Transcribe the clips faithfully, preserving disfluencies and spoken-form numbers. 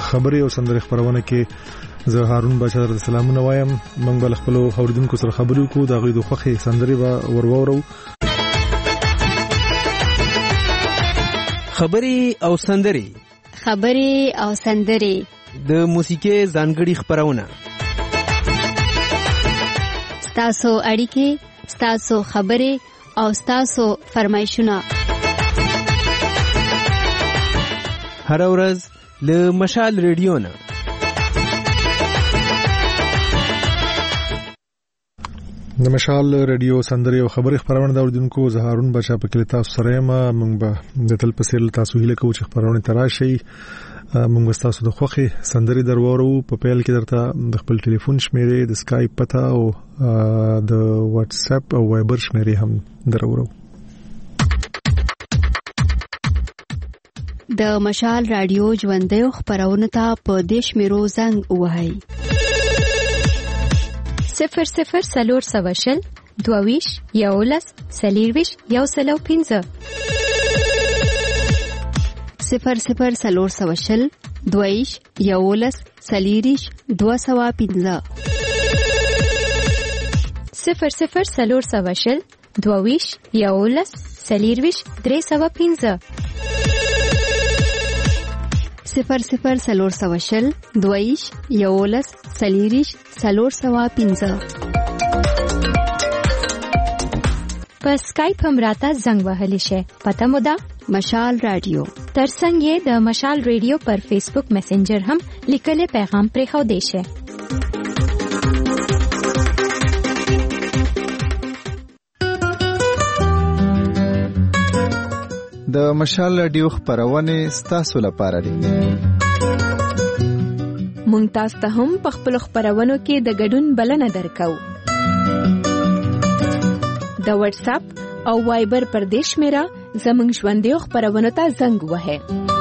خبرې او سندرې خبرونه کې زه هارون بچا در سلامونه وایم. موږ بل خپل اوریدونکو سره خبرې وکړو د غوډه خوخي سندرې به ورورو. خبرې او سندرې خبرې او سندرې د موسیقي ځانګړي خبرونه ستاسو اړیکې ستاسو خبرې او ستاسو فرمایشونه هر ورځ له مشال ریډیو نه. د مشال ریډیو سندرې او خبرې خبرونه د اوریدونکو زه هارون بچا په کلی تاسو سره یم. موږ به د تل په سیر تاسو هیله کوو چې خبرونه تراشي. موږ تاسو د خوخي سندرې درورو. په پیل کې درته د خپل ټلیفون شمیرې د سکایپ پتا او د واتس اپ او وایبر شمیرې هم درورو. د مشال رادیو ژوندۍ خبرونه ته په دیش میرو زنګ وهاي صفر صفر سلور سواشل دوویش یولس سلیرویش یو سلو پینزه صفر صفر سلور سواشل دوویش یولس سلیریش دو سوا پینزه صفر صفر سلور سواشل دوویش یولس سلیرویش درې سوا پینزه صفر صفر سلور سواشل دویش یولس سلیریش سلور سوا پینزه. په سکایپ هم راته زنګ وهلی شي. پته مو ده مشال رادیو. ترڅنګ یې د مشال ریډیو پر فیسبوک میسنجر هم لیکلي پیغام پرېښو دی شي. د مشال رادیو خبرونه ستاسو لپاره دي. مونږ تاسو ته هم په خپل خبرونو کې د ګډون بلنه درکو. د واتس اپ او وایبر پر دیش میرا زمونږ ژوندۍ خبرونه ته زنګ وهه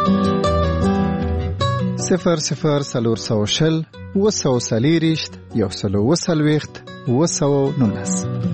صفر صفر سلور سوشل وسو سلیریشت یو سلو وسلويخت وسو نونس.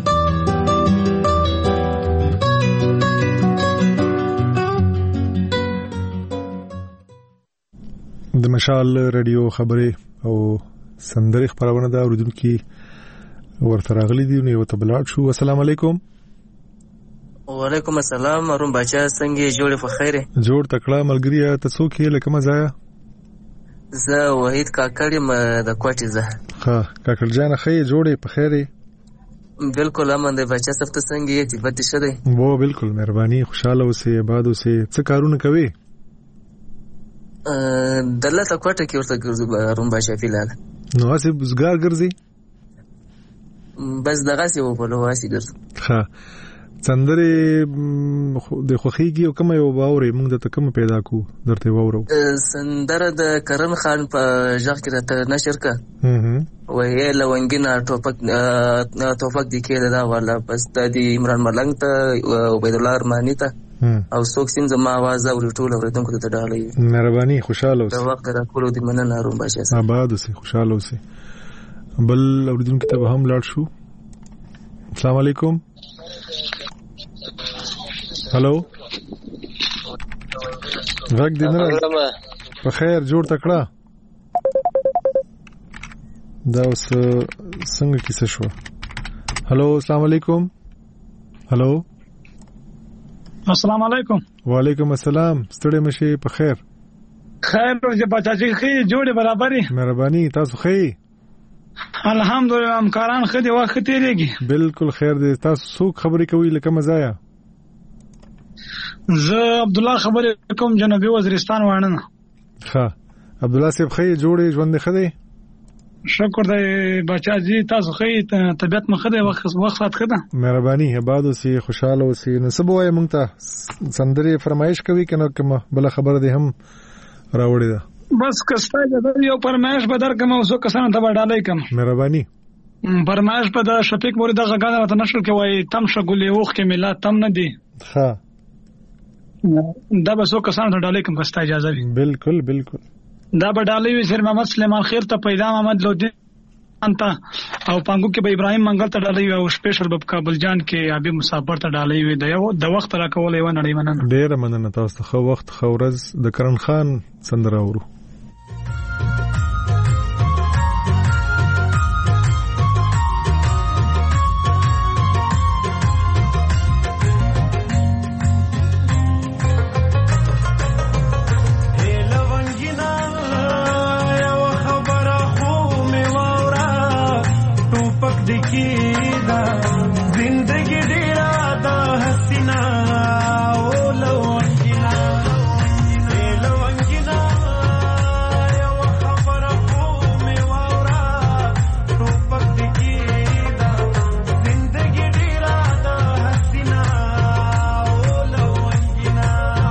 د مشال رادیو خبرې او سندرې خبرونه دا اوریدونکو ورته راغلي دي. نو ته بلاد شو. السلام علیکم. وعلیکم السلام. هارون بچا څنګه جوړې په خیره؟ جوړ تکړه ملګری ته څوک یې لکه مزایا؟ زه وحید کاکړم د کوټې زه. ها کاکړ جان خې جوړې په خیره؟ بالکل امن دی بچا. سفته څنګه یې تبت شته؟ وو بالکل مهرباني خوشاله اوسې آباد اوسې. څه کارونه کوي؟ دلته کوټه کې ورته ګرځو هارون بچا فلال. نو هسه بزګار ګرځي؟ بس دغه سی وو په لواسي ګرځو. ها سندرې د خوخيږي او کوم یو باورې موږ د تکم پیدا کو درته وورو. سندره د کرن خان په ځخ کې راته نشر کا. هه وې لونګینا ټوپک ټوپک د کې دا والا بس د عمران ملنګ ته عبید الله ارمانی ته او څوک سیم زما आवाज اوري ټول اوریدونکو ته ډالې. مهرباني خوشاله اوسه. دا وخت را کولو د مننه هارون بچا. آباد اوسه خوشاله اوسه. بل اوریدونکو ته هم لاړ شو. السلام علیکم. هلو غږ دې نه په خیر جوړ تکړه. دا اوس څنګه کیسه شو؟ هلو السلام علیکم. هلو السلام علیکم. وعلیکم السلام. ستړي مشي په خیر؟ خیر ورځ بچاچی خې جوړه برابرې. مهرباني تاسو خې؟ الحمدلله همکاران خدي وخت تیریږي. بالکل خیر دې. تاسو څوک خبرې کوي لکه مزایا؟ زه عبد الله خبرې کوم جنوبي وزیرستان وانه. ها عبد الله صاحب خې جوړې ژوند خدي؟ شکر دی بچاجي تاسو خې طبيعت مخ دی وخت وخت سات خده. مهرباني آباد اوسې خوشاله اوسې. نو سبوای مونږ ته سندري فرمایش کوي کنه کومه بل خبره دې هم راوړی ده؟ بس کستا د یو فرمایش به درکم او څو کسان ته وډالای کوم. مهرباني فرمایش په د شفیق مورید غاګان راته نشل کې وای تم شګولې وخ کې ملت تم نه دی. ها دا به څو کسان ته ډالای کوم کستا اجازه وي. بالکل بالکل. دا به ډالای وي سر محمد سليمان خیر ته پیدا محمد لودي انت او پانګو کې به ابراهيم منګل ته ډالای او سپیشل په کابل جان کې ابي مسافر ته ډالای وي. د یو د وخت را کولې و نړۍ مننه. ډېر مننه تاسو خو وخت خو ورځ د کرن خان سندره اورو. کیدا زندگی ډیرا دا حسینا او لونګینا اے لونګینا یو خبره خو می وورا ټوپک کیدا زندگی ډیرا دا حسینا او لونګینا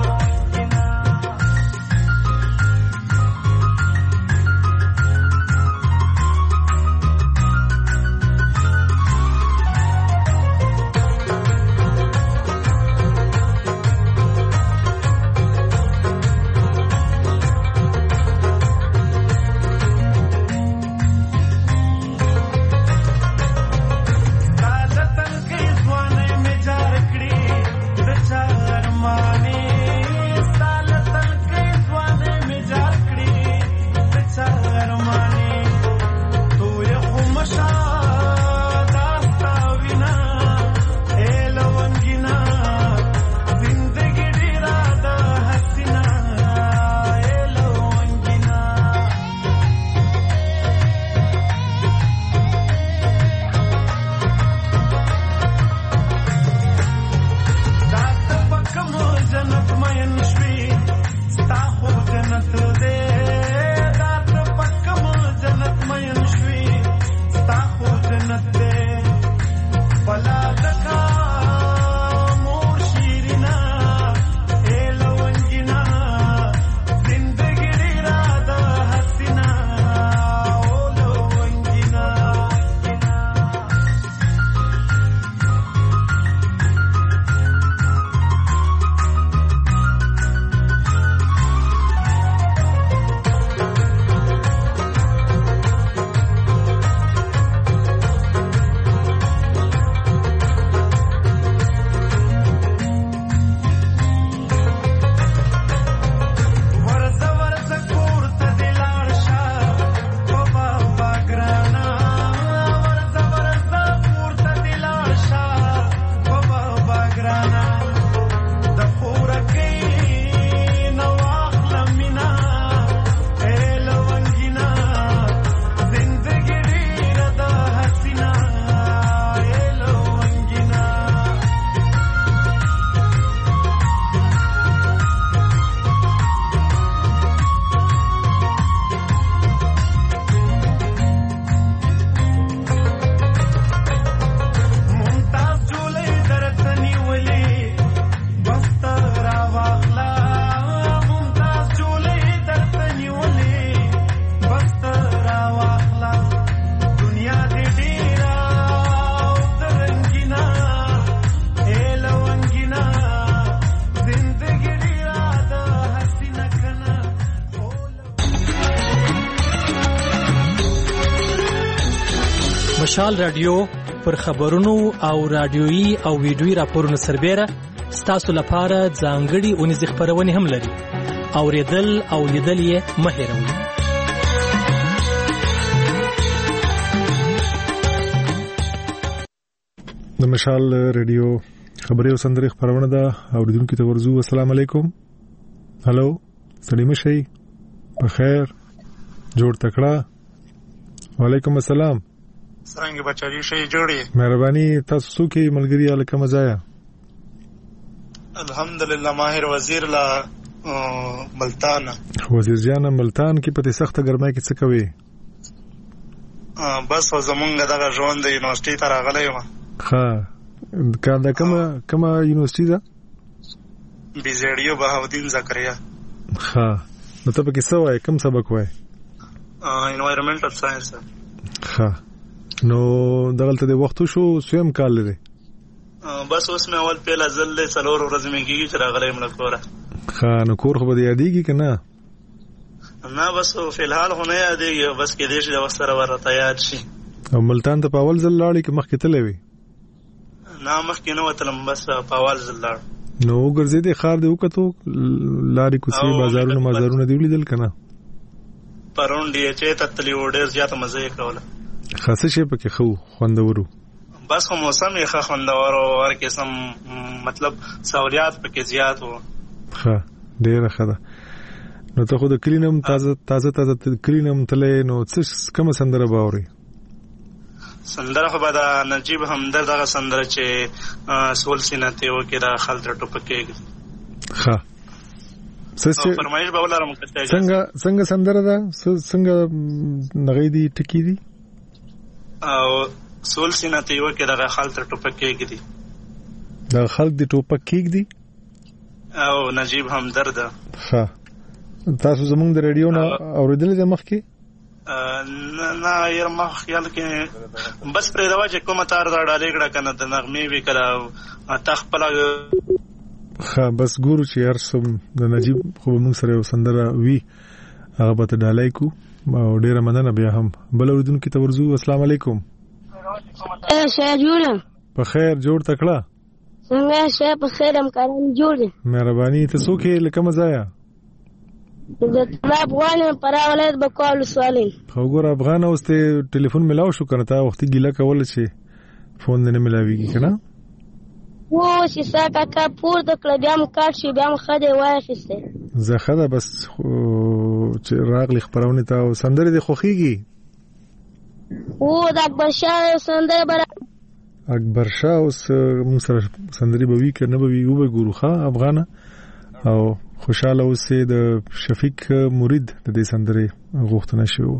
مشال رادیو پر خبرونو او رادیويي او ویډیويي راپورونو سربېره ستاسو لپاره ځانګړي اونیزې خبرونه هم لري. اوریدل او لیدل یې مه هېروئ. د مشال رادیو خبري او سندري خبرونه ده. اوریدونکو ته ورزو السلام علیکم. هالو سلام شي په خیر جوړ تکړه. وعلیکم السلام. څنګه بچی شي جوړي؟ مهرباني تاسو څوک یې ملګری الکه مزایا؟ الحمدلله ماهر وزیر لا ملتان. وزیر جان ملتان کې پته سخته ګرمای کې څه کوي؟ بس زمونږ دغه ژوند د یونیورسيټي ته راغلی یم. ها کار د کومه کومه یونیورسيټي ده؟ بیزړیو بهاودین زکریا. ها نو ته په کې څه وای؟ کوم سبق وای؟ انوایرنمنټل ساينس. ها نو دغلته د وختو شو سویم کال لري؟ بس اوس مې اول پیله ځل له څلور ورځې مې کېږي چې راغلی یم له کوره. ها نو کور خو به یادېږي که نه؟ نه بس فی الحال خو نه یادېږي، بس کېدای شي د وخت سره ورته یاد شي. او ملتان ته په اول ځل لاړې که مخکې تللی وې؟ نه مخکې نه وتلم، بس په اول ځل لاړ. نو وګرځېدې ښار دې وکتو؟ لارې کوڅې بازارونه مازارونه دې ولیدل که نه؟ پرون ډي ایچ ای ته تللي وو، ډېر زیاته مزه یې کوله. ښه څه شی پکې ښه وو خوندورو؟ بس خو موسم یې ښه خوندور و، هر قسم مطلب سہولیات پکې زیات وو. ښه ډېره ښه ده. نو ته خو د کلي نه هم تازه تازه تازه کلي نه هم تللی، نو څه کومه سندره به اورې؟ سندره خو به د نجیب همدرد هغه سندره چې سول سینه ته وکړه د خلطر ټوپکې ښه څه فرمایش به ولرم څنګه څنګه سندره ده څنګه نغې دي ټکی دي او سول سینه ته وکړه د خلطر ټوپکې دي د خلک د ټوپکې دي او نجیب همدرد ښه تاسو زمونږ د ریډیو نه اوریدلې ده مخکې نه نه یې ما خیال کې بس پرې دا چې کومه تار دا ډالې کړه کنه د نغمې وی کړه تخپل ښه بس ګورو چې هر څوم د نجیب خو موږ سره سندره وی هغه به ته ډالای کو او ډیره مننه بیا هم بل اوریدونکو ته ورزو السلام علیکم اے شهر جوړ په خیر جوړ تکړه څنګه شه په خیر هم کارم جوړ دي مهرباني ته څوک لکه مزایا د افغان پر ولایت بکول سوالین خو ګور افغان اوس ته ټلیفون ملاو شو کنه تا وختي ګیله کول چې فون نه ملاويږي کنه و چې ساکا کا پور د کله بیا م کار شي بیا م خده واخسته زه خده بس چې راغلی خبرونه تا سندره د خوخيږي و د اکبر شاه سندره بر اکبر شاه اوس موږ سره سندري به وی کنه به وی وګ ګوروخه افغانه او خوشاله اوسې د شفیق مرید د دې سندرې غوښتنه شوه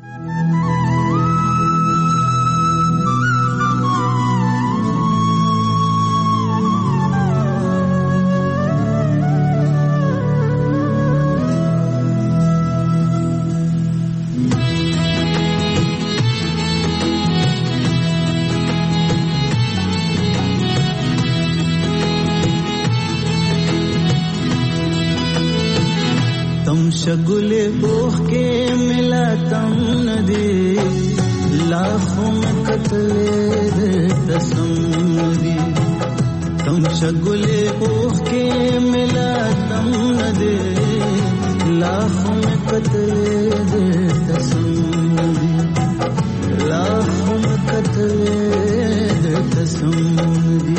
शगुले बोह के मिला तम न दे लाखों में कतले दे कसम दी तम शगुले बोह के मिला तम न दे लाखों में कतले दे कसम दी लाखों में कतले दे कसम दी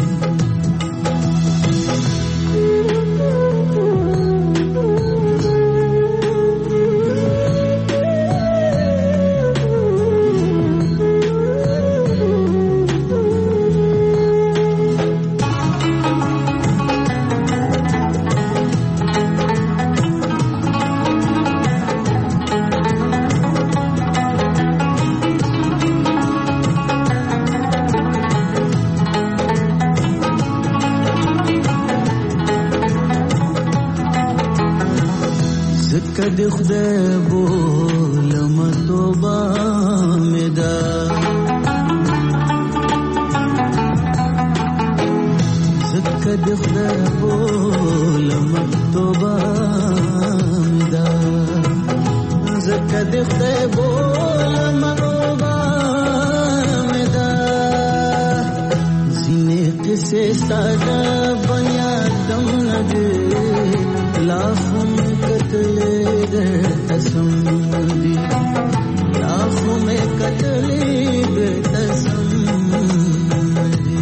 کد خدای بولم توبه مدا کد خدای بولم توبه مدا کد خدای بولم توبه مدا سینه قصه ساده بنیا دم نده लाखों में कतले दे कसम दी लाखों में कतले दे कसम दी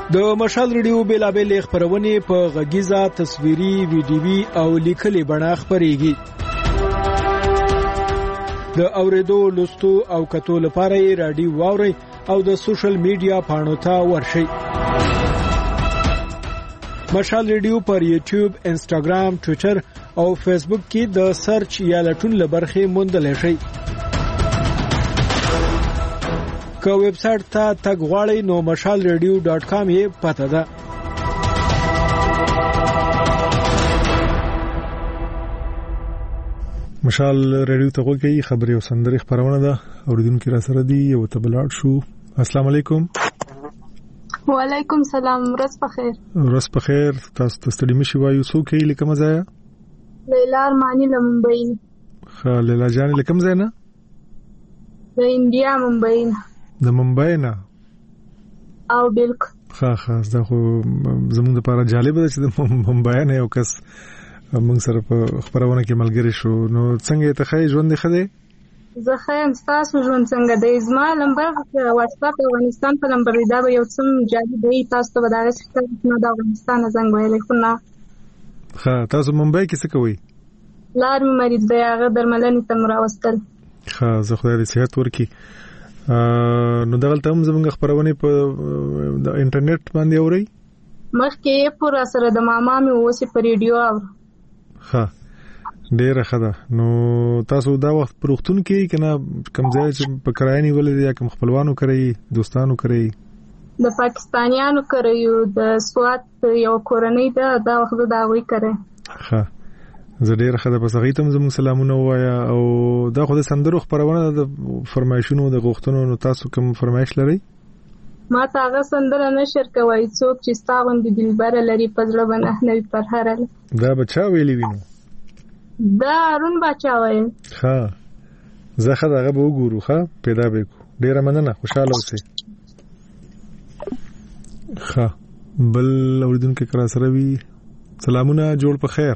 د مشال ریډیو بیلابل خبرونه په غږیزه تصویري ویډیوي او لیکلي بڼه خبريږي. د اوریدو لوستو او کتو لپاره رادیو واوري او د سوشل میډیا پاڼو ته ورشئ. مشال ریډیو پر یوټیوب، انسټاګرام، ټوئیټر او فیسبوک کې د سرچ یا لټون لبرخې موندل شي. که ویب سټ ته تګ غواړئ نو مشال ریډیو ډاټ کام یې پته ده. مشال ریډیو ته وګورئ، خبري او سندري خبرونه ده. اوریدونکو را سره دی یو تبلاړ شو. السلام علیکم. وعلیکم سلام. ورځ بخیر. ورځ بخیر. تاسو ته ستړي مشي وایو. څوک یې لکه مزایا؟ لیلا ارمانی له ممبئی. ښه لیلا جان لکه مزایا نه؟ د انډیا ممبئی نه. د ممبئی نه. او بالکل. ښه ښه دا خو زموږ لپاره جالب ده چې د ممبئی نه یو کس موږ سره په خبرونه کې ملګری شو. نو څنګه ته خای ژوند ښه زه خیم تاسو ژوند څنګه دی؟ زما نمبر واتساپ افغانستان په نمبر دی. دا به یو څه جالب دی. تاسو ته وداغه څه نه د افغانستان څنګه ویلې خو نه. ښه تاسو ممبئی کې څه کوئ؟ لار مې مریض دی، هغه درملنې ته راوستل. ښه زه خدای دې صحت ورکړي. نو دغلته هم زموږ خبرونه په د انټرنیټ باندې اوري؟ مخکې پر سره د ماما مې اوسې په ریډیو او ها ډیره ښه ده. نو تاسو دا وخت پروختون کې کنه کوم ځای چې په کرایي ولې یا کوم خپلوانو کوي، دوستانو کوي؟ د پاکستانیانو کوي، د سوات یو کورنۍ ده، دا وخت دا وی کوي. ها زه ډیره ښه ده. پس هغه ته زموږ سلامونه وایا. او دا خو د سندرو خبرونه د فرمایشونو د غوښتنو. نو تاسو کوم فرمایش لرئ؟ ما ته هغه سندره نشر کوي څوک چې ستاغون د دلبر لري پزړه بنه نه پر هرل. دا بچا ویلی وینو؟ دا ارون بچا وایي. ها زه خدای هغه به وګورو. ښه پیدا به کو. ډیره مننه، خوشاله اوسئ. ښه بل اوریدونکو کرا سره وی سلامونه، جوړ په خیر.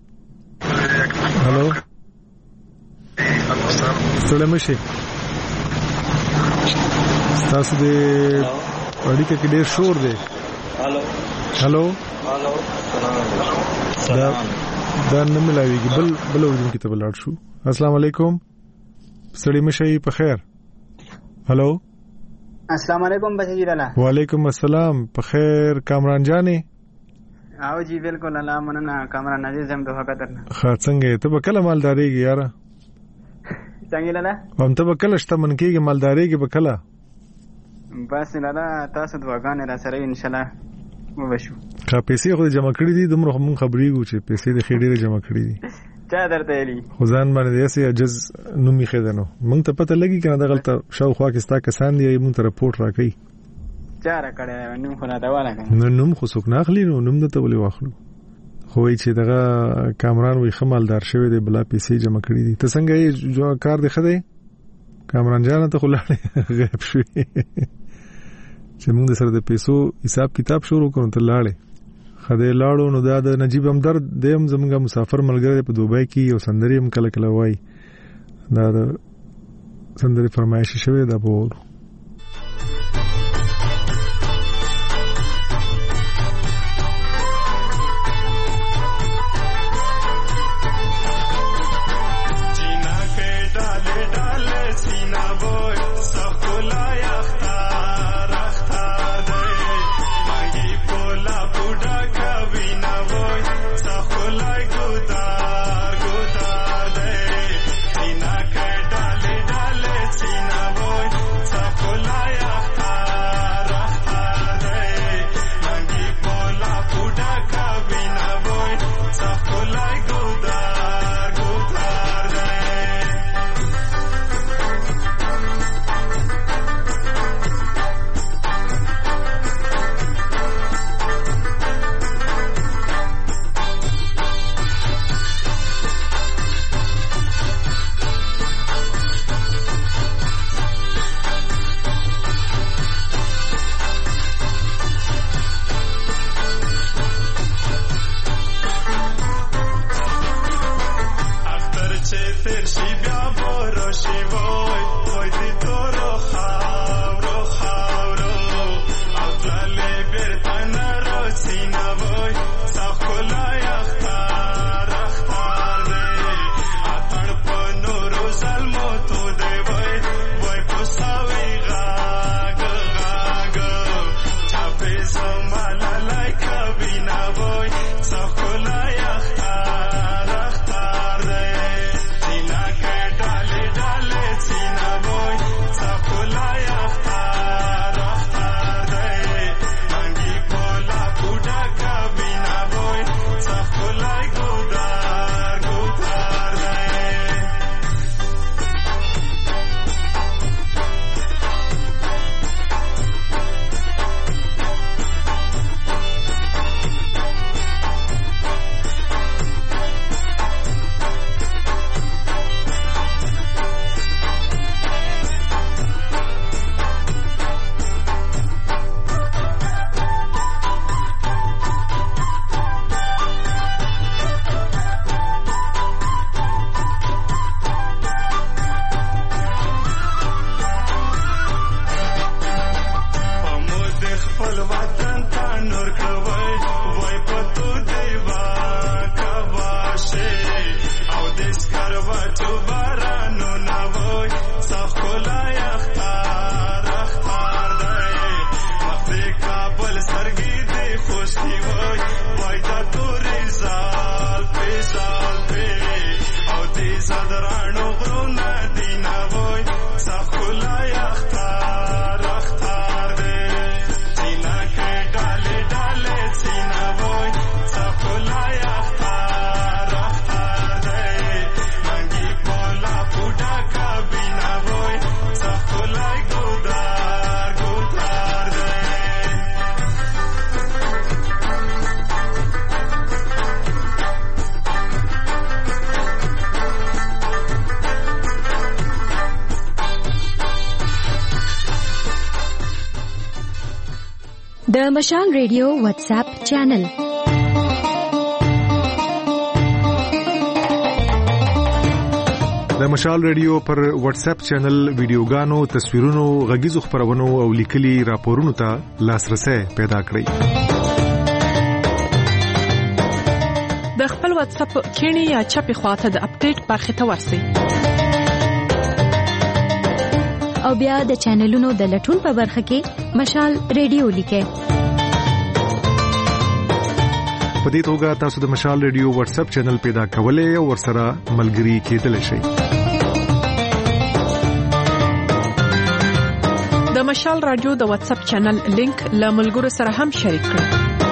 هالو سلام شي. تاسو دې اړیکه کې ډېر شور دی. هالو هالو هالو دا دا نه ملایوي. بل بل اوریدونکو ته بلاړ شو. السلام علیکم. سړی مشي په خیر. هالو السلام علیکم بچی لالا. وعلیکم السلام. په خیر کامران جانې؟ او جی بالکل الله مننه. کامران عزیز هم دوه قدرنه. ښه څنګه ته به کله مالداريږي یاره؟ څنګه لالا؟ هم ته به کله شته من کېږي مالداريږي به کله؟ بس لالا تاسو دعاګانې را سره ان شاء الله وبشو. ښه پیسې خو جمع کړې دي، دومره هم خبرېږو چې پیسې د خېډې جمع کړې دي. چا درته ویلي؟ خو ځان باندې داسې عجز نومې خېده نو موږ ته پته لګي کنه دغلته شاوخوا کې ستا کسان دي موږ ته رپورټ راکړي. چا را کړی نوم خو نه دواله کنه. نو نوم خو څوک نه اخلي. نو نوم دته ولې واخلو؟ خو وایي چې دغه کامران وي ښه مالدار شوی دی، بلا پیسې جمع کړي دي. ته څنګه یې کار دی ښه دی؟ کامران جانه ته خو لاړې غیب شوې چې موږ د سره د پیسو حساب کتاب شروع کړو ته لاړې. خدای لاړو. نو دا د نجیب همدرد دیم زمونږه مسافر ملګری په دوبۍ کې یو سندري هم کله کله وایي. دا د سندري فرمایش شوی دا په ورو. Tina د مشال ریډیو واتس اپ چینل. د مشال ریډیو پر واتس اپ چینل ویډیوګانو، تصویرونو، غږیزو خبرونو او لیکلي راپورونو ته لاسرسي پیدا کړئ. د خپل واتس اپ کینی یا چپی خواته د اپډیټ برخه ته ورسئ. او بیا د چینلونو د لټون په برخه کې مشال ریډیو لیکئ. په دې توګه تاسو د مشال ریډیو واتس اپ چینل پیدا کولای او ورسره ملګري کېدلی شئ. د مشال رادیو د واتس اپ چینل لینک له ملګرو سره هم شریک کړئ.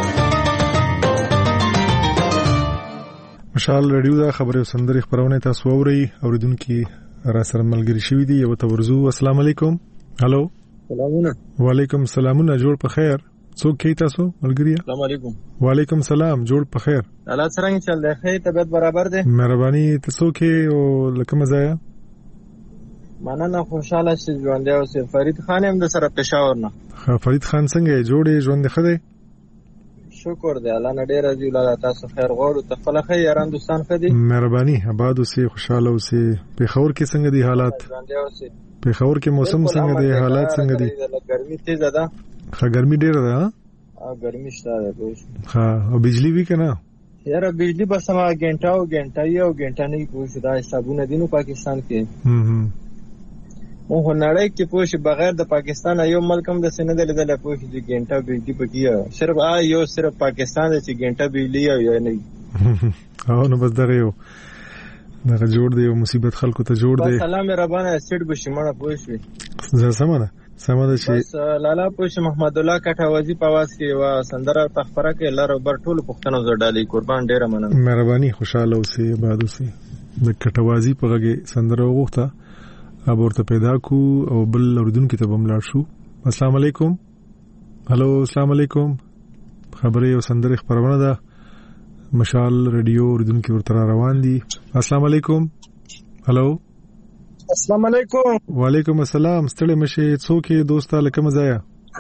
مشال رادیو دا خبري سندري خبرونه تاسو اورئ. اوریدونکو را سره ملګری شوی دی. یو تورزو السلام علیکم. هالو سلامونه. وعلیکم السلامونه. جوړ په خیر. څوک کی تاسو ملګری؟ السلام علیکم. وعلیکم السلام. جوړ په خیر. الله څنګه چل دی؟ خیر طبيعت برابر دی؟ مهرباني. تاسو کې او لکه مزایا مننه. خوشاله شې ژوند دی. او سي فرید خان هم د سره پېښور نه. فرید خان څنګه جوړې ژوند خده؟ شکر دی الله نه ډیر راضي ولاله. تاسو خیر غواړو. تخپل خیر یاران دوستان خدي. مهرباني. آباد اوسې خوشاله اوسې. پېښور کې څنګه دی حالات؟ ژوند دی اوسې. پېښور کې موسم څنګه دی؟ حالات څنګه دي؟ ګرمي تیزه ده. ها ګرمي ډیره ده. ها ګرمي شته ده. ها او بجلی وی کنه؟ یاره بجلی بس ما غنټه او غنټه یو غنټه نه پوښ دا حسابونه دینو پاکستان کې. هم مو هنړی کې پوښ بغیر د پاکستان یو ملک هم د سینې د لیدل پوښ دي غنټه بجلی پکې صرف آ یو صرف پاکستان چې غنټه بجلی یو نه. او نو بس دغه یو دغه جوړ دی. مصیبت خلکو ته جوړ دی. سلام ربانه سټ بشمنه پوښ وي. زه سمانه سماده چې بس لالا پوښ محمد الله کټاوازی په واس کې وا سندره تخفره کې لار بر ټول پښتنو زړډالي قربان ډیره مننه. مهرباني. خوشاله اوسې آباد اوسې. د کټاوازی په غږه سندره وغوښته اب ورته پیدا کو او بل اوردونکو ته بملاړ شو. السلام علیکم. هالو السلام علیکم. خبره او سندره خبرونه ده مشال ریډیو اوردونکو ورته روان دي. السلام علیکم. هالو السلام علیکم. وعلیکم السلام. ستړي مشه څوک دوستا لکه مزایا؟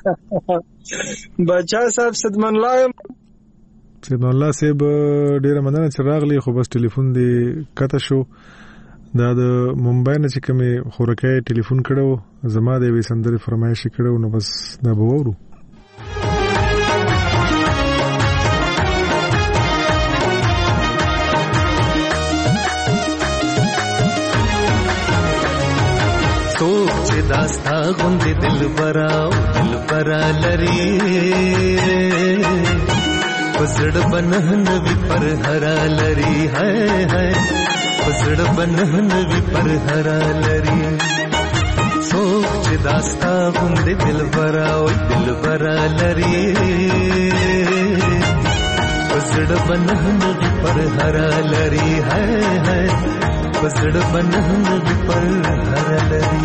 بچا صاحب صدمن الله. صدمن الله صاحب ډیره مننه چې راغلی. خو بس ټلیفون دی کته شو. دا د ممبئی نه چې کومه خورکه ټلیفون کړو زما د وی سندري فرمایش کړو نو بس دا به وورو. سوچ داستا غوند دل برا دل برا لري پسړ بنهن وی پر هرا لري ہے ہے پسړ بنهن وی پر هرا لري. سوچ داستا غوند دل برا دل برا لري پسړ بنهن وی پر هرا لري ہے ہے پسړ بنهن وی پر هرا لري.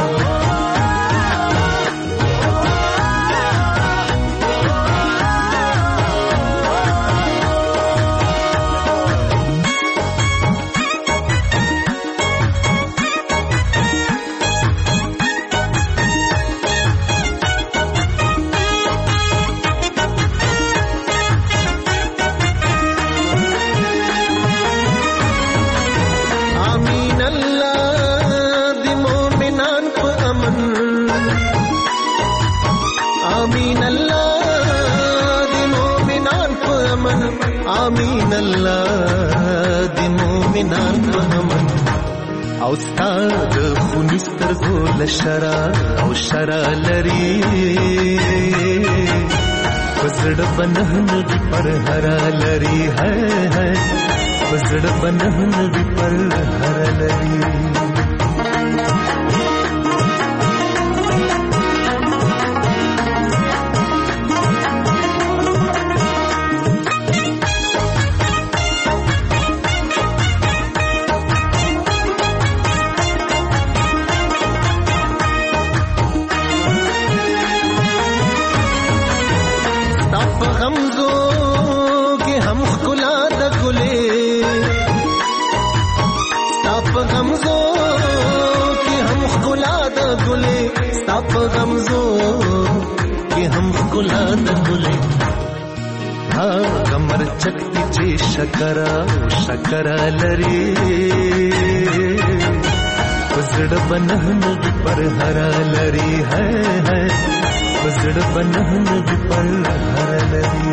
آمین الله د مومنان په امن او ستاد خونستر زول شرا او شرا لري پسړ بنهن وی پر هرا لري ہے ہے پسړ بنهن وی پر هرا لري. خلا د ګلې ها کمر چکتی چې شکرا شکرا لري وزړ بنهن دی پر هرا لري ہے ہے وزړ بنهن دی پر هرا لري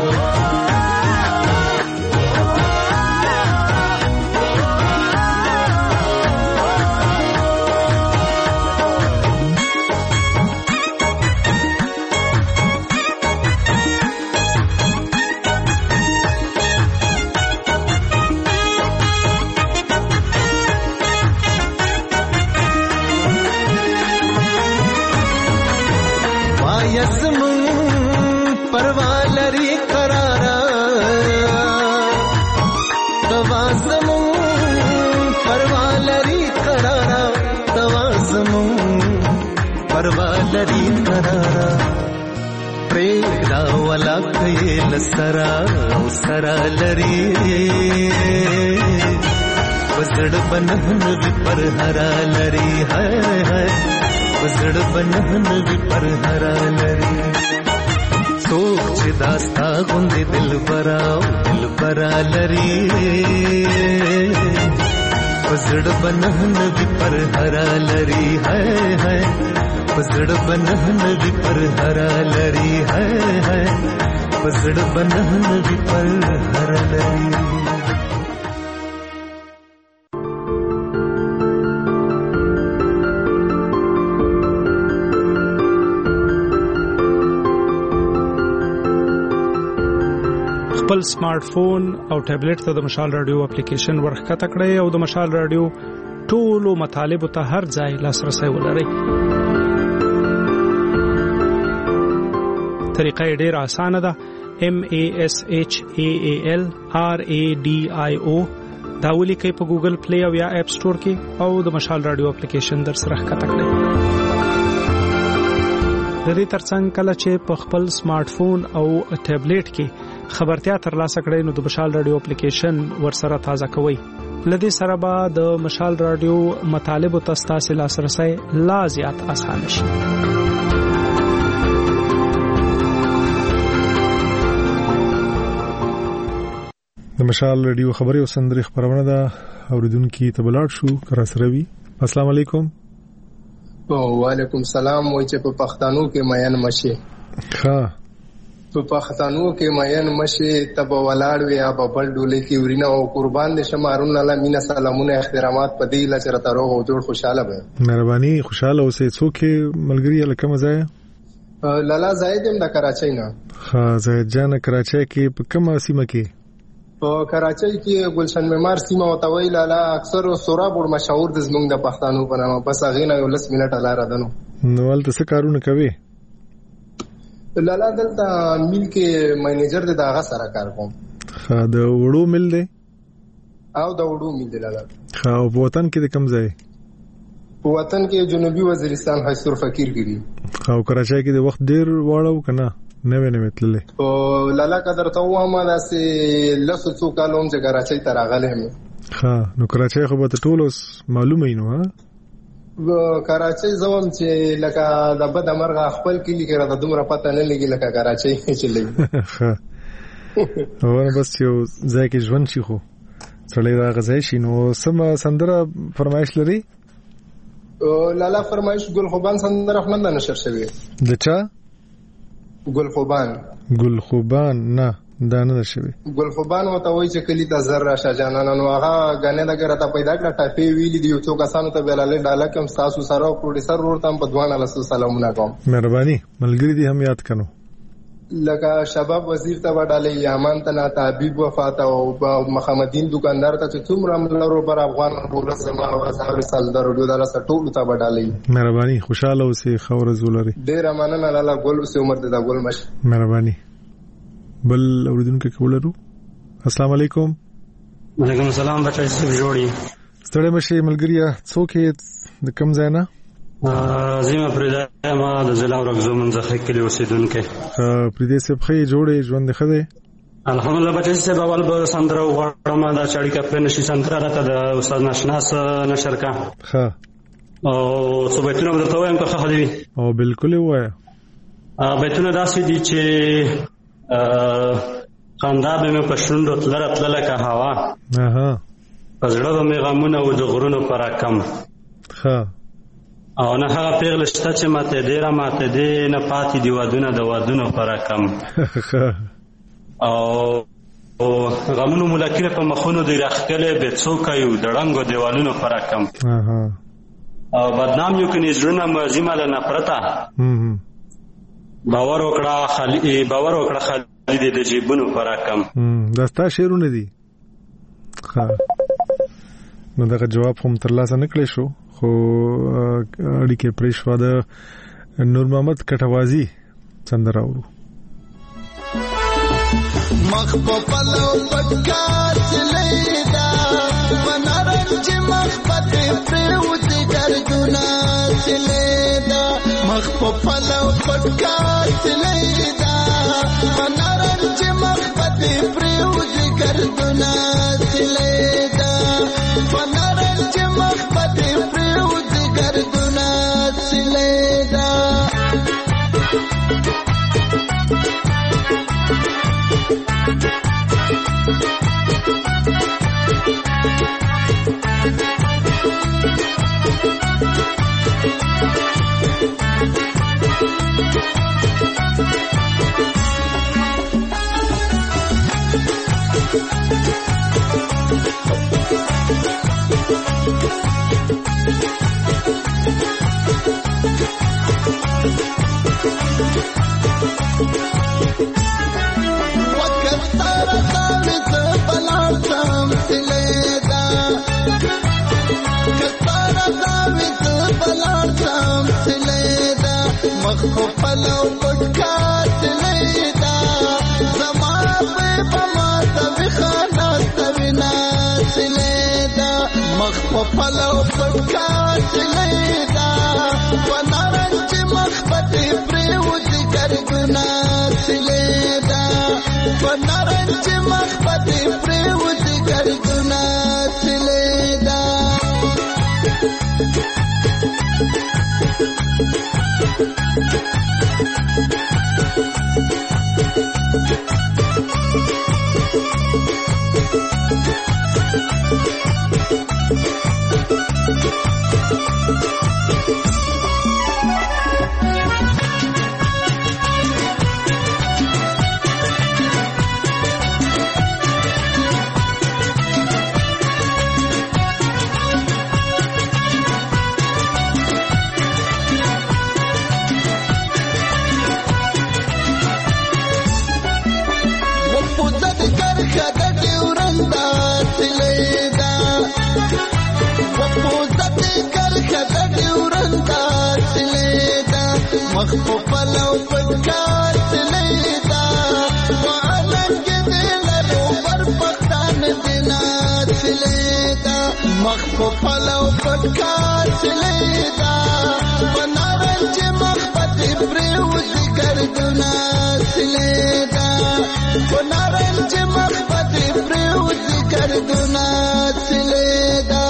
परवालरी करारा तवाज़मू परवालरी करारा तवाज़मू परवालरी करारा प्रेरा वाला कये लसरा उसरा लरी वजड़ बनहन भी पर हरा लरी है है वजड़ बनहन भी पर हरा लरी सोच दास्ता गुंदे दिल बरा दिल बरा लरी वजड़ बनहन भी पर हरा लरी है है वजड़ बनहन भी पर हरा लरी है है वजड़ बनहन भी पर हरा लरी خپل سمارټ فون او ټابلیټ ته د مشال رادیو اپلیکیشن ورخکته کړئ او د مشال رادیو ټولو مطالب ته هر ځای لاسرسي ولرئ. طریقه ډېره اسانه ده. M A S H A A L R A D I O دا ولیکئ په ګوګل پلی او یا اپ سٹور کې او د مشال رادیو اپلیکیشن در سره ښکته کړئ. د دې ترڅنګ کله چې په خپل سمارټ فون او ټابلیټ کې خبرتیا ترلاسه کړئ نو د مشال رادیو اپلیکیشن ورسره تازه کوئ. لدې سره به د مشال رادیو مطالب او تاسو لاسرسي لا زیات آسان شي. د مشال رادیو خبري او سندري خبرونه ده اوریدونکو ته بلاړ شو کرا سره وی. السلام علیکم. وعلیکم سلام. وای چې په پښتنو کې مېن مشي ها په پښتنو کې مېن مشي تب ولاړ وی اب بل ډولې کې ورینه او قربان دي شمارون الله مینا سلامونه احترامات په دی لچ رته روغ او جوړ خوشاله به. مهرباني خوشاله اوسې. څوک ملګری لکه مزه لالا زاید هم د کراچۍ نه. ها زاید جان کراچۍ کې په کومه سیمه کې؟ په کراچۍ کې ګلشن معمار سیمه او توي لالا اکثر سورا بور مشهور د زمونږ د پښتنو په نامه. بس هغه نه یو لس منټه لار ده. نو ولته څه کارونه کوي؟ لالا دلته میل کې مینیجر د داغه سره کار کوم. ها د وړو میل دی او د وړو میل دی لالا. ها او په وطن کې د کوم ځای؟ په وطن کې جنوبي وزیرستان حیثور فقیر کړي. ها او کراچۍ کې د وخت ډیر واړو کنه نوې نوې تللې. او لالا قدر ته وامه داسې لسو څو کالوم چې کراچۍ ته راغلم. ها نو کراچۍ خو به ټول معلومه نو ها کراچۍ زوم چې لکه د بد مرغه خپل کلی کې را د دومره پته نه لګي لکه کراچۍ چې لګي. ها ورته بس یو ځای کې ژوند شي خو سړی راغځي شي. نو سم سندره فرمایش لري؟ لالا فرمایش ګل خوبان سندره خو نه نشر شوی. د چا؟ ګل خوبان. ګل خوبان نه دا نه شوی. ګل خوبان وته وای چې کلی ته زر راشه جانانه نو هغه غنه دغه ته پیدا کړه ټاپی ویلې دی یو څو کسانو ته بلاله ډاله کوم تاسو سره پروډوسر ورته په دوانه لاسو سلامونه کوم. مهرباني ملګری دي هم یاد کړو. لکه شباب وزیر ته وډاله یامن ته نه حبیب وفات او محمدین دکاندار ته څومره ملرو پر افغان ولس زما او هزار سال درو د لاس ټول ته وډاله. مهرباني خوشاله اوسې خور زولري. ډیر مننه لاله ګل اوسې عمر دې دا ګل مش. مهرباني. بل اوریدونکو کې ولرو. السلام علیکم. وعلیکم السلام. بچای څه جوړی؟ ستړي مشي ملګریا څوک د کم ځای نه؟ زما پردا ما د زلا ورغزو منځخه کلی اوسیدونکو. پردې سپ خې جوړې ژوند خده. الحمدلله بچای څه اول به سندره وغړم دا چاړي کا په نشي سندره راته د استاد ناشناس نشر کا. ها او صوبتونه درته وایم که خه دی. او بالکل وای. بیتونه داسې دي چې خندا به مې په شونډو تلره تله لکه هوا، په زړه به مې غمونه و د غرونو په راکم، او نه هغه پیغله شته چې ماته دې را ماته دې نه پاتې دي ودونه د ودونو په راکم، او غمونو ملکینه په مخونو دی راخکلې بې څوکه یو د ړنګو دیوالونو په راکم، او بدنام یو کني زړونه مزي ماله نفرته، باور وکړه خالی باور وکړه خالی دې د جیبونو په راکم. دا ستا شعرونه دي. ها نو دا جواب هم ترلاسه نکړې شو، خو اړیکې پرې شو. د نور محمد کټوازی سندره اورو. مخ په پلو پټکاس لیدا منارنج مخ پته پروت ګردونه لیدا، مخ په پلو پټکاس لیدا منارنج مخ پته پروت ګردونه لیدا، منارنج مخ پته پروت ګردونه لیدا. مخ په پلو پټکاس لیدا زما په پما ته خانا توینا لیدا، مخ په پلو پټکاس لیدا ونارنج مخ پته پروت ګردونه لیدا، ونارنج مخ پته پروت ګردونه لیدا. مخ په پلو پټکاس لیدا وعلنګ دې لرو پر پښتان دینا لیدا، مخ په پلو پټکاس لیدا بنارنج مخ پته پروت ګردونه لیدا، بنارنج مخ پته پروت ګردونه لیدا.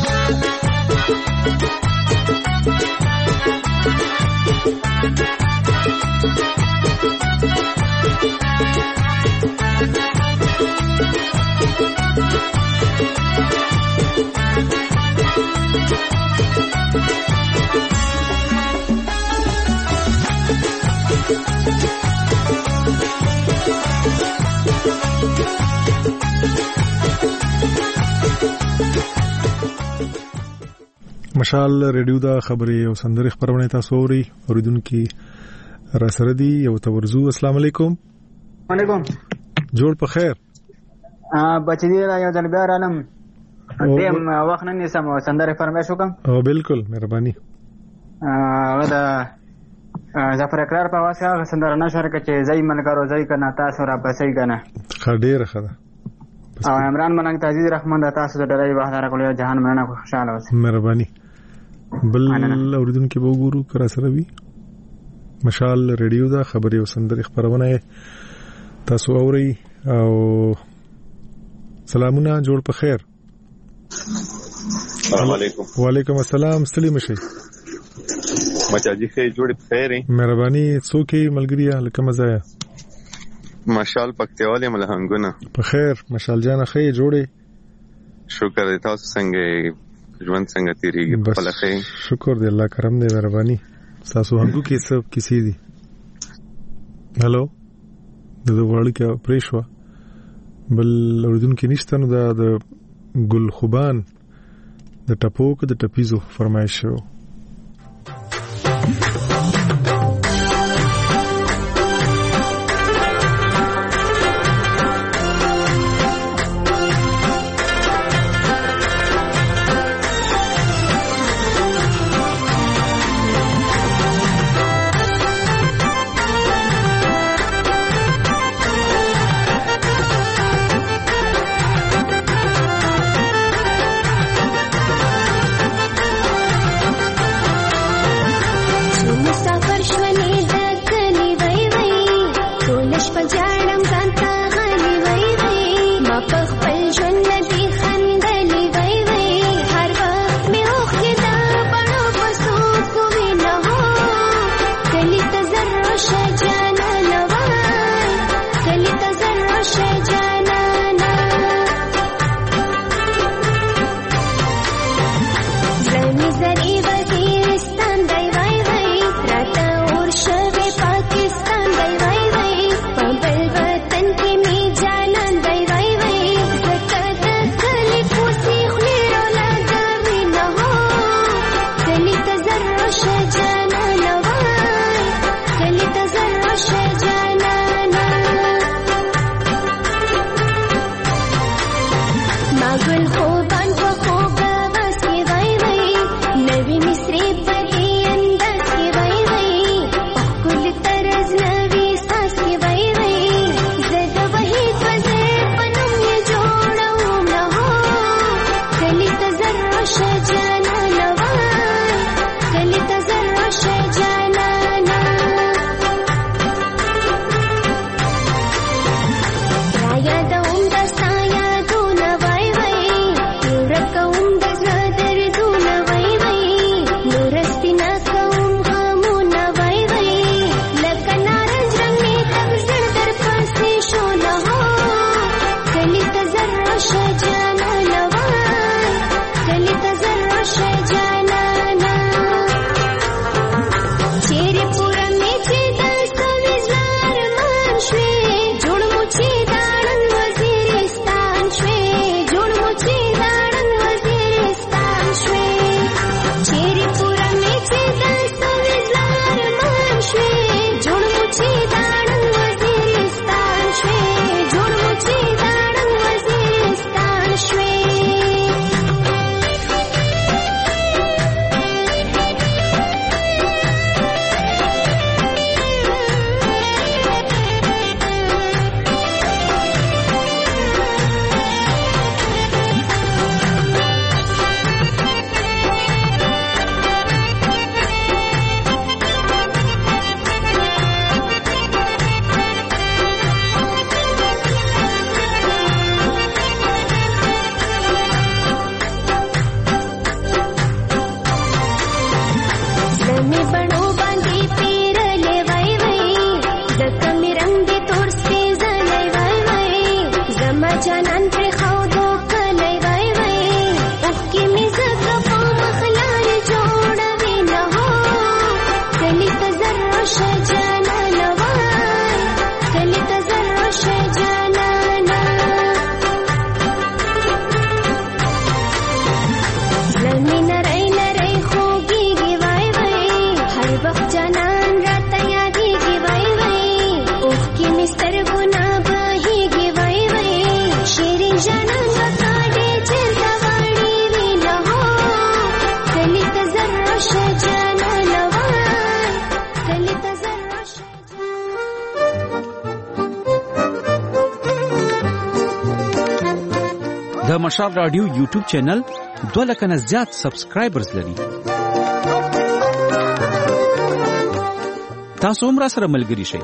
مشال ریډیو دا خبري او سندري خبرونه تاسو اوري اوریدونکو را سره دي یو تورزو. السلام علیکم. وعلیکم. جوړ په خیر. ا بچی دی یو ځل بیا رالم دیم وخت نه سم سندري فرمایش وکم. او بالکل مهرباني. ا دا ظفر اقرار په واسه سندره نشر کچې زئی ملګرو زئی کنا تاسو را بسې کنه خډیر خدا او عمران ملنګ تعزیز رحمان تاسو د ډېرې وحدت کولو جهان مننه خوشاله اوسئ. مهرباني. بل اوریدونکو به وګورو کرا سره وي مشال ریډیو دا خبري او سندري خبرونه تاسو اوري او سلامونه جوړ په خیر. السلام علیکم. وعلیکم السلام. ستړي مشي. مچاجي خې جوړې خیرې مهرباني څوکي ملګری لکه مزایا مشال پکتیواله ملهنګونه په خیر مشال جان خې جوړې شکر دې تاسو څنګه ژوند څنګه تیریږي په لخې شکر دې الله کرم دې مهرباني تاسو هغه کې څه کسی دي هالو د وړل کې پریشوا بل اوردون کې نشته نو د ګل خوبان د ټپوک د ټپیزو فرمایش شو د مشال رادیو یوټیوب چینل دوه لکه نه زیات سبسکرایبرز لري. تاسو هم را سره ملګري شئ.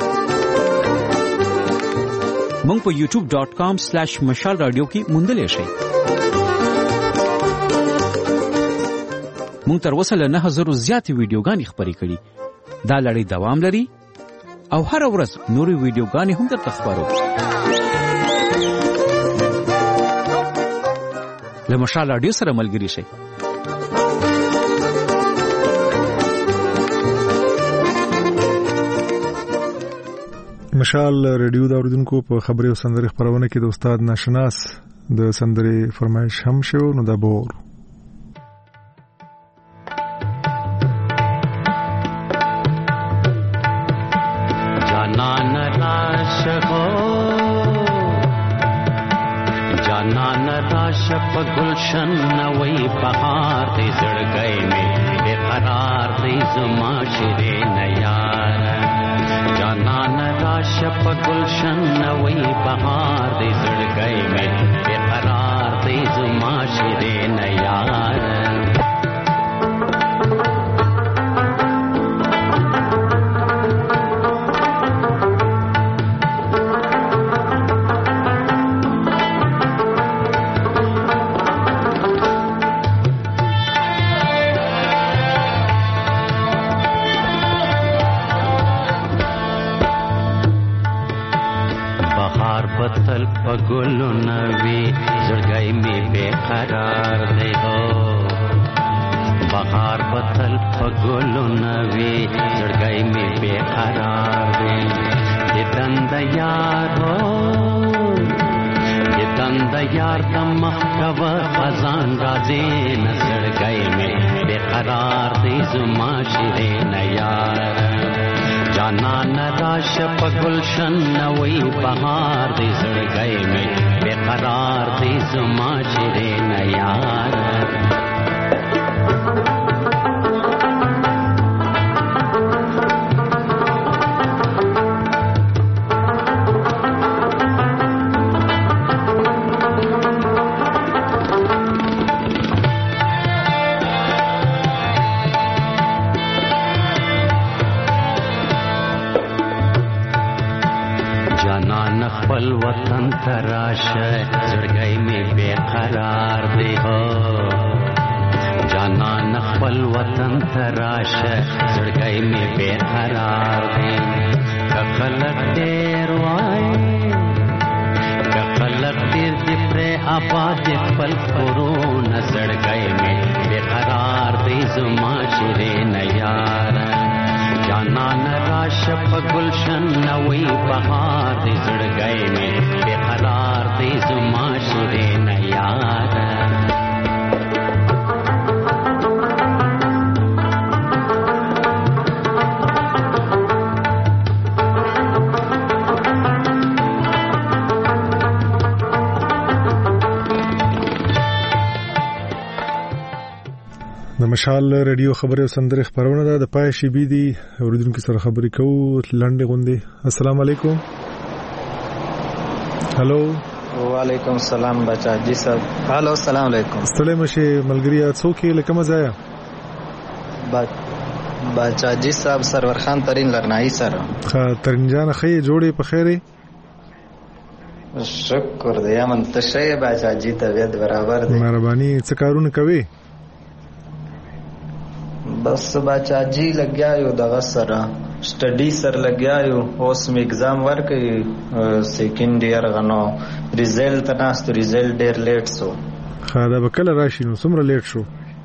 مونږ په یوټیوب ډاٹ کام سلیش مشال رادیو کې موندلی شئ. موږ تر اوسه له نه هزارو زیاتې ویډیوګانې خپرې کړي. دا لړۍ دوام لري او هر ورځ نورې ویډیوګانې هم درته خپرو. له مشال رادیو سره ملګري شئ. مشال رادیو د اوریدونکو په خبري او سندري خبرونه کې د استاد ناشناس د سندري فرمایش هم شو. نو دا بور جانان راشغو جانان راشپ گلشن نوئی بہار دے زڑگئے میں بے قرار دے زما شیرین یار. جانان راشپ گلشن نوئی بہار دے زڑگئے میں بے قرار دے زما شیرین یار. बतल पगुल नवी जड़गई में बेकरार दे हो. बहार बतल पगुल नवी जड़गई में बेकरार दे. ये तंद यार हो ये तंद यार तमख कव खजान राजे न जड़गई में बेकरार दे जुमा शिरे न यार. जानान राशप गुलशन नवई बहार दे जड़गई में बेकरार दे जुमा शिरे न यार. खपल वतन तराश जड़गई में बेकरार दे हो. जाना नखपल वतन तराश जड़गई में बेकरार दे. कखलक देर वाए कखलक देर दिपरे आबाद पल करो न जड़गई में बेकरार दे जुमा शिरे न यार. जानान राशप गुलशन नवई बहार दे जड़गई में बेकरार दे जुमा शिरे न यार. د مشال رادیو خبري او سندري خبرونه ده. د پای شي بي دي اوریدونکو سره خبرې کوو لنډه غونډه. السلام علیکم. هالو وعلیکم السلام بچا جی صاحب. هالو السلام علیکم. سلام شي ملګریا څوک له کومه ځای؟ بچا جی صاحب سرور خان ترين لرنائی سره. ها ترين جان خې جوړې په خیره. شکر دې امن تشه بچا جی طبيعت برابر دي. مهرباني څه کارونه کوي؟ बस बच्चा जी लग गया यो दगा सर स्टडी सर लग गया यो ओस में exam work second year غنو result تناس تو result ډیر لیټ سو. خاله بکله راشي نو څومره لیټ شو؟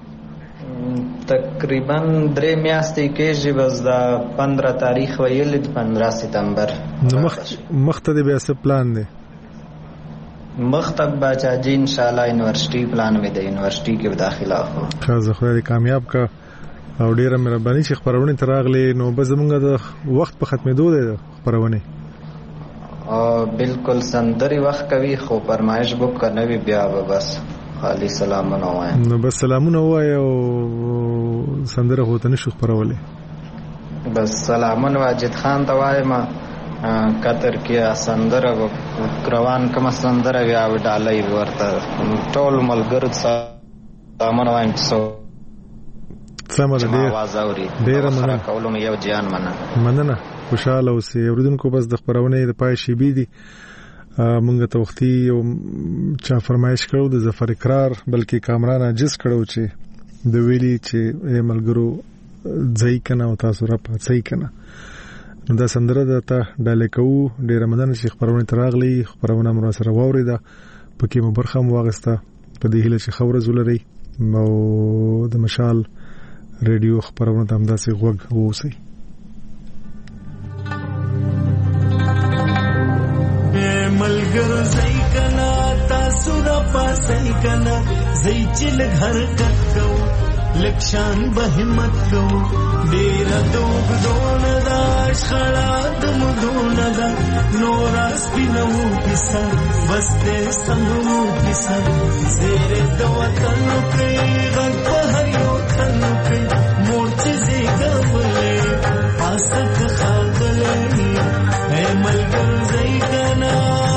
تقریبا درې میاشتې کېږي بس دا پندرہ تاریخ ویل پندرہ ستمبر. نو مخ مخته بیا څه پلان دی؟ مختب بچا جی ان شاء الله یونیورسيټي پلان مې د یونیورسيټي کې داخله اخو. خاصه خو کامیاب کا او ډیره مهرباني چې خبرونه تراغلي. نو به زمونږ د وخت په ختمېدو ده خبرونه. او بالکل سندري وخت کوي خو فرمایش بوک کنه بیا بس خالی سلامونه وایم. نو بس سلامونه وای او سندره هوته نشو خبرولې. بس سلامونه واجد خان ته وایم کتر کې سندره روان کوم سندره بیا وډالای ورته ټول ملګرو سلامونه وایم. څو سمه ده ډیره مننه کولم یو جان مننه مننه خوشاله اوسئ اوریدونکو. بس د خبرونه د پای شي بي دي مونږ ته وختي او چا فرمایش کړو د ظفر اقرار بلکې کامران عاجز کړو چې د ویلي چې ملګرو ځای کنه او تاسو را پاتې کنه. نو دا سندره د تا ډالې کوو ډیر رمضان چې خبرونه تراغلي خبرونه مر سره ووريده پکې مو برخه مو واغسته په دې هله چې خبره زولري او د مشال ریډیو خبرونه تم داسې غوږ ووسی. ملګرو زئی کنا تاسو را پاسې کنا زئی چې لګر کټو لکشان به همت کو ډیر دوغ دون داش خړا دم دون دا نور سپینو کیسه بس دې سمو کیسه زیر د وطن په غږ په هر یو تن په مورچ زیګولې پاسک خاغلې اے ملګر زئی کنا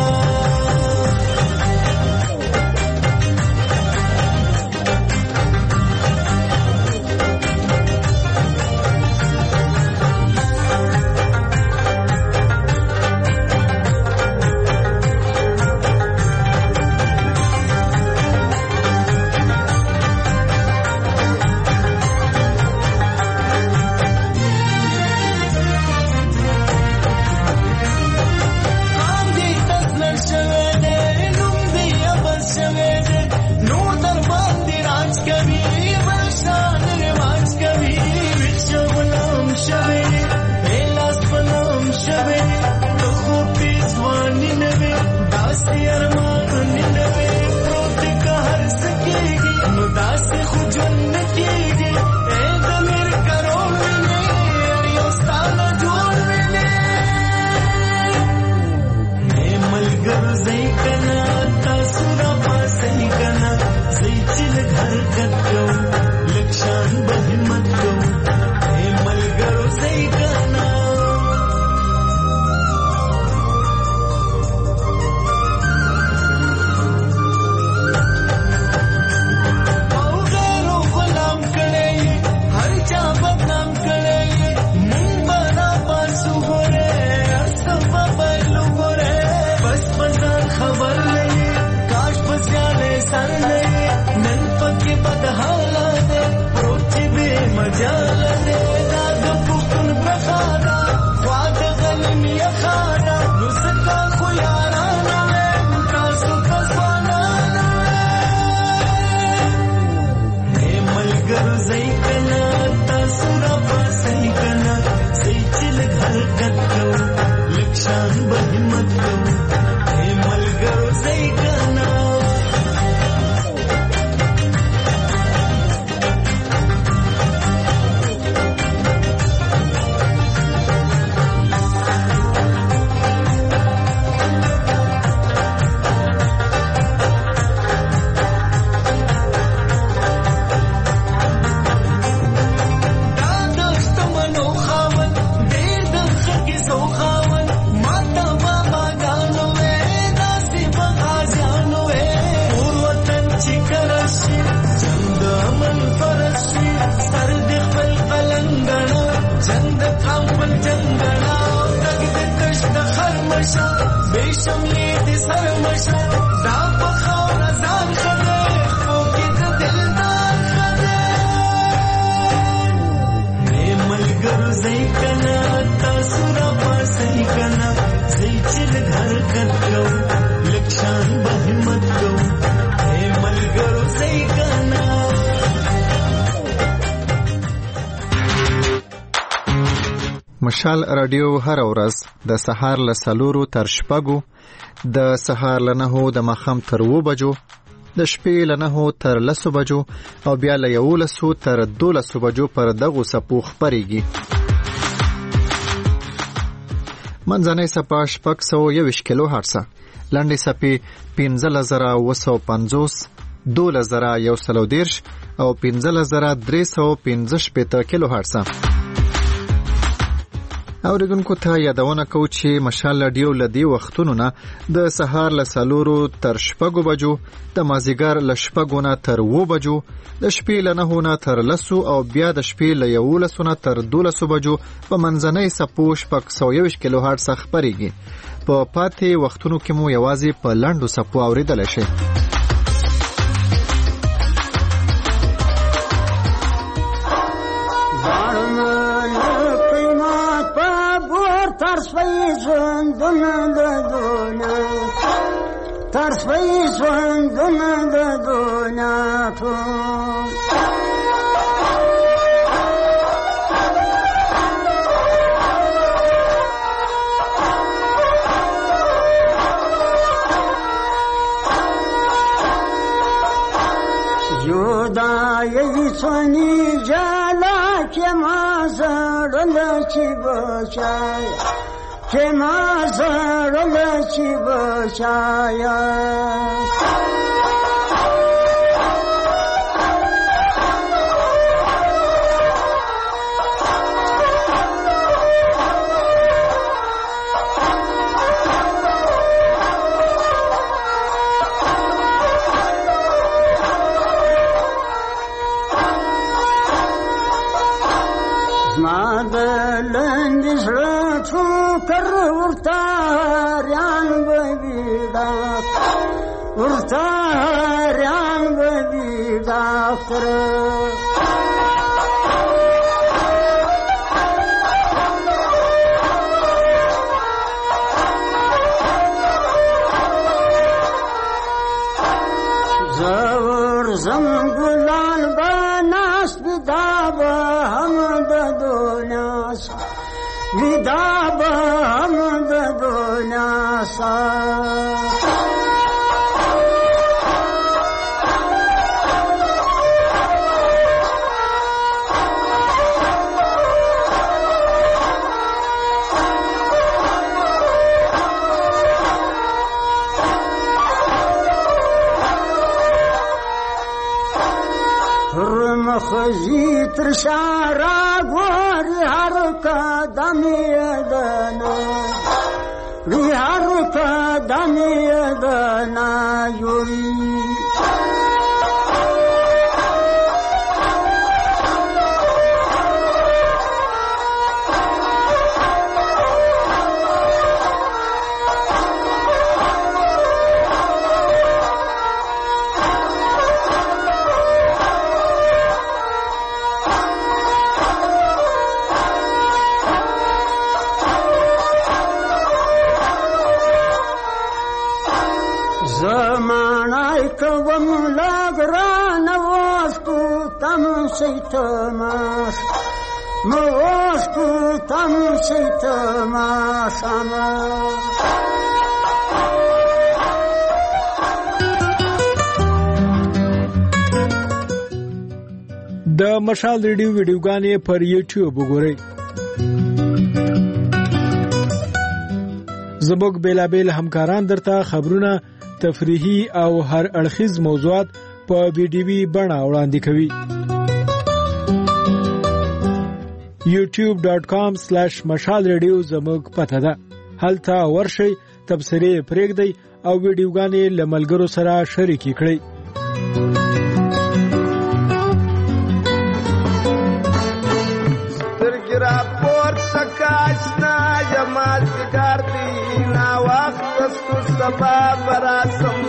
مشال رادیو هر ورځ د سهار له سلورو تر شپږو، د سهار له نهو د ماښام تر اوو بجو، د شپې له نهو تر لسو بجو او بیا له یولسو تر دولسو بجو پر دغو څپو خپرېږي. منځنۍ څپه شپږ سوه یوویشت کیلو هرڅه، لنډې څپې پنځلس زره اوه سوه پنځوس، دولس زره یو سل او دېرش او پنځلس زره درې سوه پنځه شپېته کیلو هرڅه. اوریدونکو ته یادونه کوو چې مشال رادیو له دې وختونو نه د سهار له څلورو تر شپږو بجو، د مازدیګر له شپږو نه تر اوو بجو، د شپې له نهو نه تر لسو او بیا د شپې له یولسو نه تر دولسو بجو په منځنۍ څپو شپږ سوه یوویشت کیلو هرټز خپرېږي. په پاتې وختونو کې مو یوازې په لنډو څپو اورېدلی شئ. ژوندونه د دنیا تر سپي ژوندونه د دنیا ټول جدایي څونی جلا کې ما زړل چې بچای چې ما زړل چې بچایا ورتاریان ببیدا ورتاریان ببیدا افتر زور زمگلان بناس بداب حمد دوناس بداب حمد دوناسا مخزی ترشارا گوری هر قدمی دنا وی هر قدمی دنا یوری Tamaş, mavuştu tam şey tamaşama. د مشال ریډیو ویډیوګانې پر یوټیوب وګورئ. زموږ بیلابیل همکاران درته خبرونه، تفریحي او هر اړخیز موضوعات په ویډیوي بڼه وړاندې کوي. یوټیوب ډاټ کام سلیش مشال ریډیو زموږ پته ده. هلته ورشئ، تبصرې پرېږدئ او ویډیوګانې له ملګرو سره شریکې کړئ. راپورته کاشنا جمال فکر دی نا وخت استو سبا براسم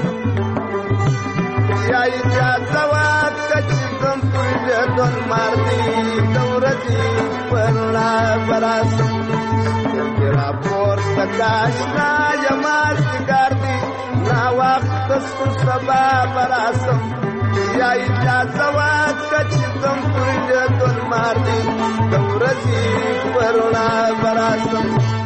یا اجازه وخت چې کوم پر دون مار دی دورتي پرنا براسم راپورته کاشنا جمال فکر دی نا وخت استو سبا براسم یا اجازه وخت چې کوم پر دون مار دی دورتي پرنا براسم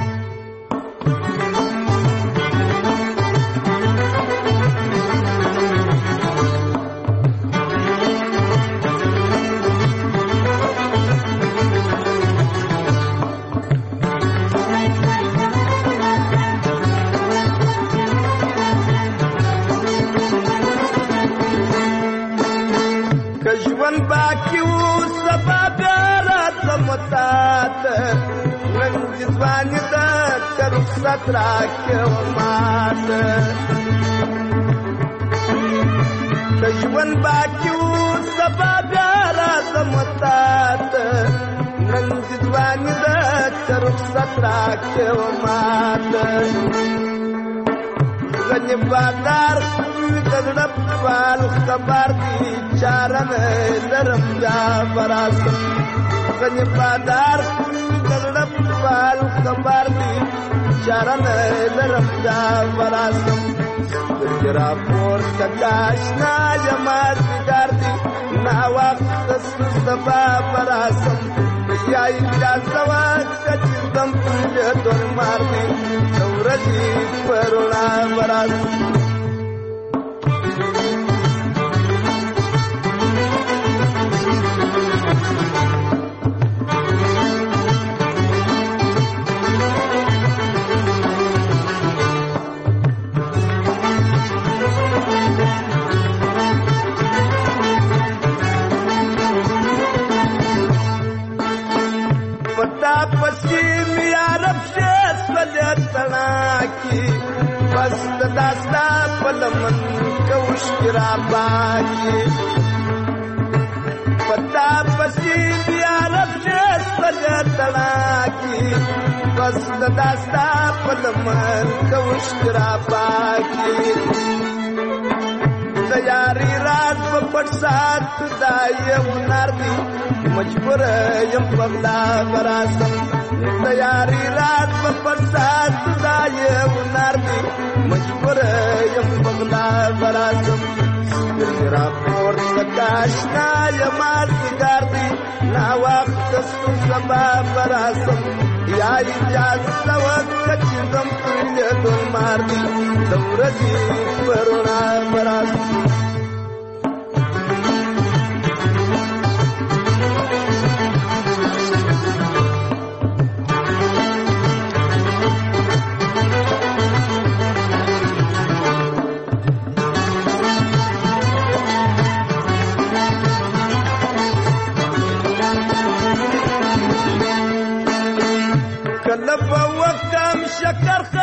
کژون باکیو سبب متات من ځواني د تر سترا کې مات کژون باکیو سبب راز متات من ځواني د تر سترا کې مات غني بادار دغه پال خبر دي چارم درم جا براسم غني بادار دغه پال خبر دي چارن لرم دا براسم سترګرا پورته کاشنا یمات ګرځي نا وخت سبا براسم یا اجازه وکړه دم له دور مارني ورځي پرونا براسم بس داستا پلمن کوش کرا باکی پتا پسی بیا رفت سجتنا کی بس داستا پلمن کوش کرا باکی تیاری رات پټ سات دای ونار دی مجبور یم پغلا براسم تیاری رات پټ سات دای ونار دی مجبور یم پغلا براسم سترګرا پور تکاشنا یمات ګرځي نا وخت سبا براسم یا اجازه وکړه چې دم له دل مار دی دورځي پرونا براسم شکر